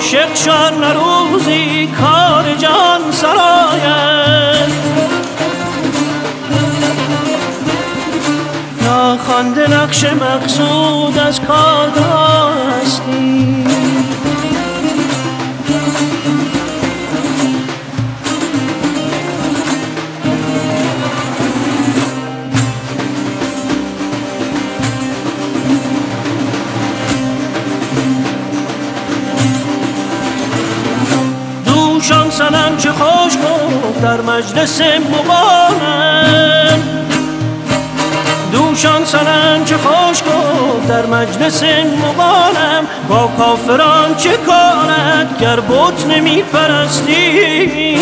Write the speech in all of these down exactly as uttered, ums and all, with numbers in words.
عاشق شر نروزی کار جان سراید، ناخوانده نقش مقصود از کارگاه هستی. دوشان سنم چه خوش گفت در مجلس مغانم، دوشان سنم چه خوش گفت در مجلس مغانم. با کافران چه کارت گر بت نمی پرستی؟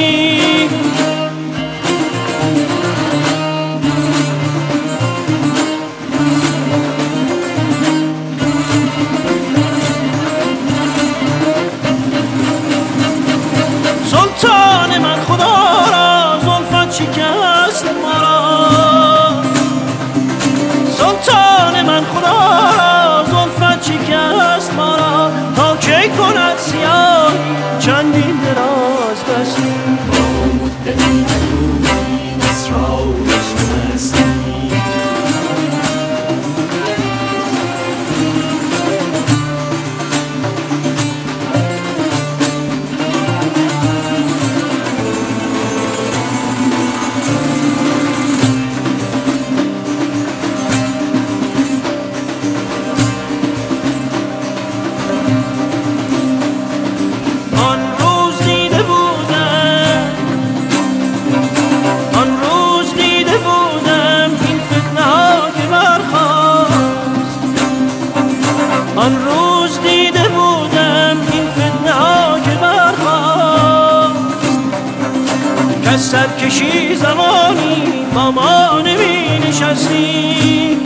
سلطان من خدا را زلفت شکست مرا، سلطان من خدا را زلفت شکست مرا. تا کی کند سیاهی چندین دراز دستی؟ با مدتی ندونی اسرارش مستی. آن روز دیده بودم این فتنه ها که برخاست، که سرکشی زمانی با ما نمی نشستی.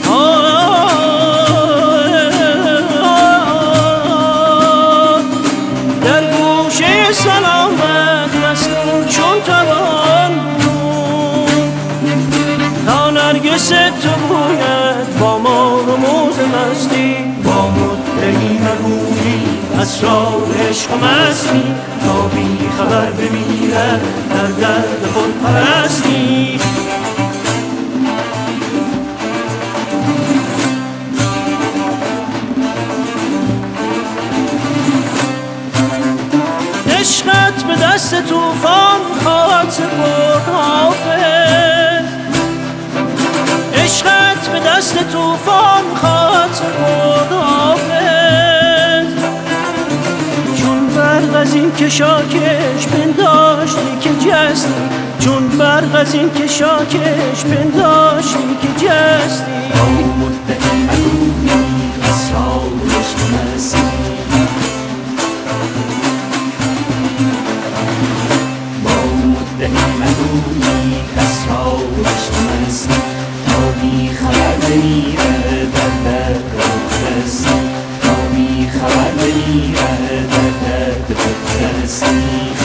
در گوشه سلامت مسئول چون توان بود، تا نرگس تو بوید با ما رموز مستی. با مدعی مگویی اسرار عشق و مستی، تا بی خبر بمیرد در درد خود پرستی. عشقت به دست طوفان خواهد سپرد حافظ، عشقت به دست طوفان خواهد سپرد حافظ. چون برق از این کشاکش پنداشتی که جستی، چون برق از این کشاکش پنداشتی که جستی. با مدعی مگویی اسرار عشق و مستی، با مدعی مگویی اسرار عشق و مستی. تا بی خبر بمیره در درد خود تا بی خبر بمیره در درد خود